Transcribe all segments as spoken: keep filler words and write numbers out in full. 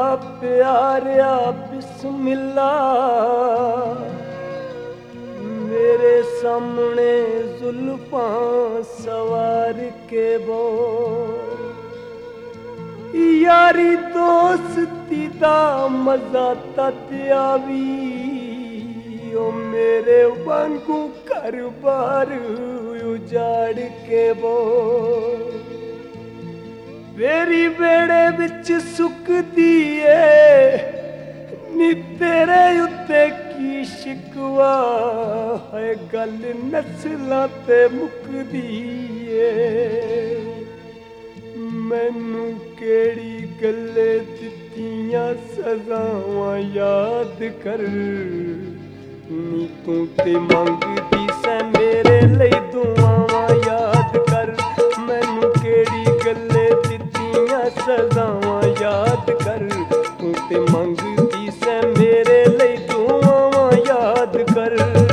प्यारिया बिस्मिल्ला, मेरे सामने जुल्फां सवार के बोल। यारी दोस्ती दा मजा तद आवी, ओ मेरे वांगू घर बार उजाड़ के बोल। मेरी बेड़े विच सुकदी ए, नी तेरे उत्ते की शिकवा है, गल नस्लां ते मुकदी ए। मैनू केड़ी गल्ले दित्तियां सजावां याद कर, नी तू ते मंगदी सै मेरे लई दुआवां याद कर। मैनू केड़ी गल्ले दित्तियां सजावां याद कर, तू ते मंगदी सै मेरे लई दुआवां याद कर।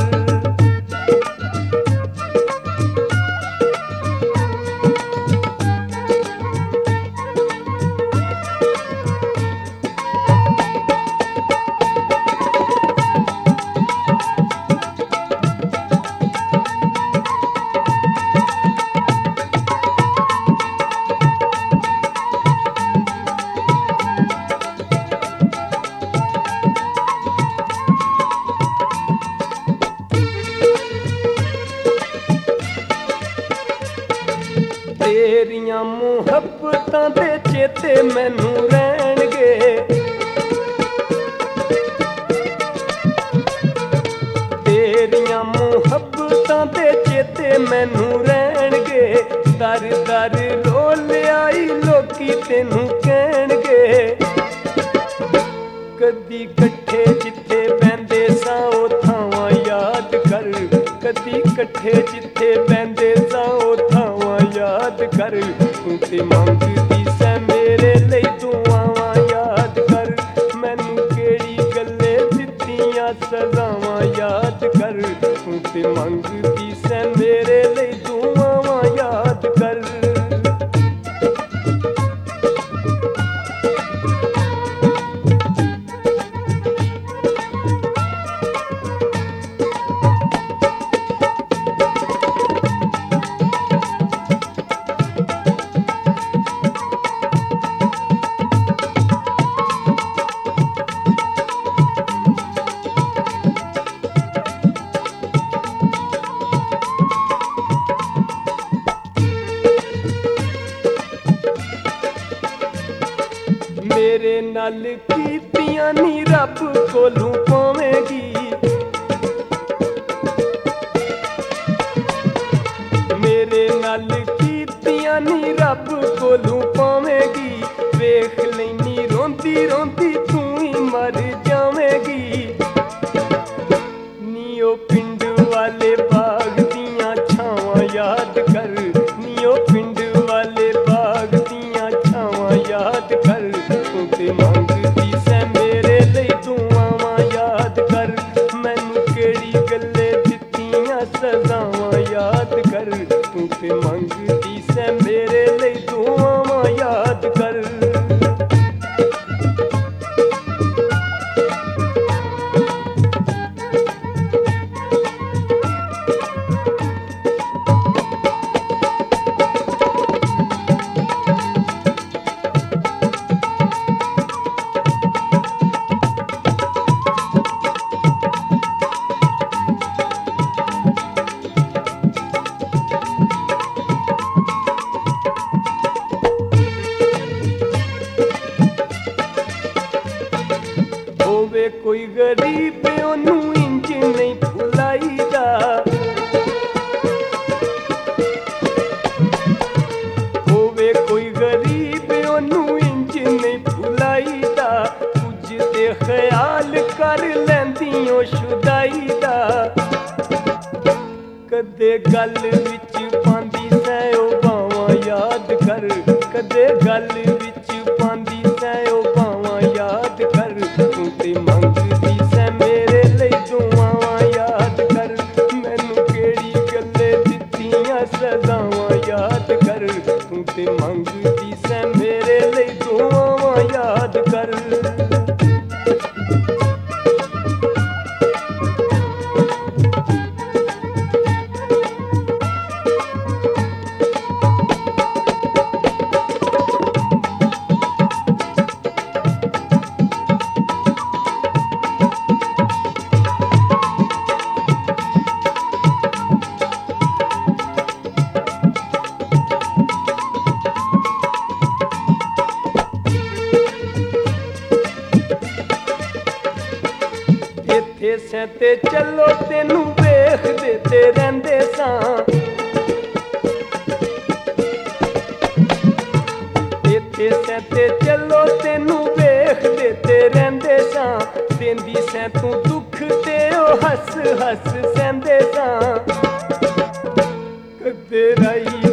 तेरियां मुहब्बतां दे चेते मैनू रहणगे, तेरियां मुहब्बतां दे चेते मैनू रहणगे। दर दर रोल आई लोकी तेनू कहणगे, कदी कट्ठे जिथे बहंदे सां ओ थावां याद कर। कदी कट्ठे जिथे बहंदे सां ओ थावां याद कर, तू ते मंगदी सै मेरे लई दुआवां याद कर। मैनू केड़ी गल्ले दित्तियां सजावां याद कर, तू ते मंगदी सै मेरे लई दुआवां याद कर। मेरे नाल कीतियां नी रब कोलू पावेगी, मेरे नाल कीतियां नी रब कोलू पावेगी। वेख लैनी रोंदी रोंदी तू ही मर जावेगी, नी ओ पिंड वाले बाग दियां छावां याद कर। नी ओ पिंड वाले बाग दियां छावां याद कर, तू ते मंगदी सै मेरे लई दुआवां याद कर। मैनू केड़ी गल्ले दित्तियां सजावां याद कर, तू ते मंगदी सै मेरे लई दुआवां याद कर। होवे कोई गरीब ओनू इंज नहीं भुलाईदा, होवे कोई गरीब ओनू इंज नहीं भुलाईदा। कुछ दे ख्याल कर लैंदियों शुदाई दा, कदे गल विच पांदी सै ओ बावां याद कर। कदे गल विच पांदी सै ओ बावां याद कर, तू ते मंगदी सै मेरे लई दुआवां याद कर। मैनू केड़ी गल्ले दित्तियां सजावां याद कर, तू ते मंगदी सै मेरे लई दुआवां याद कर। ਸੈਂ ਤੇ ਚੱਲੋ ਤੈਨੂੰ ਵੇਖਦੇ ਤੇ ਰਹਿੰਦੇ ਸਾਂ ਇੱਥੇ ਸੈਂ ਤੇ ਚੱਲੋ ਤੈਨੂੰ ਵੇਖਦੇ ਤੇ ਰਹਿੰਦੇ ਸਾਂ ਦੇਂਦੀ ਸੈਂ ਤੂੰ ਦੁੱਖ ਤੇ ਉਹ ਹੱਸ ਹੱਸ ਸਹਿੰਦੇ ਸਾਂ ਕਦੇ ਰਾਈ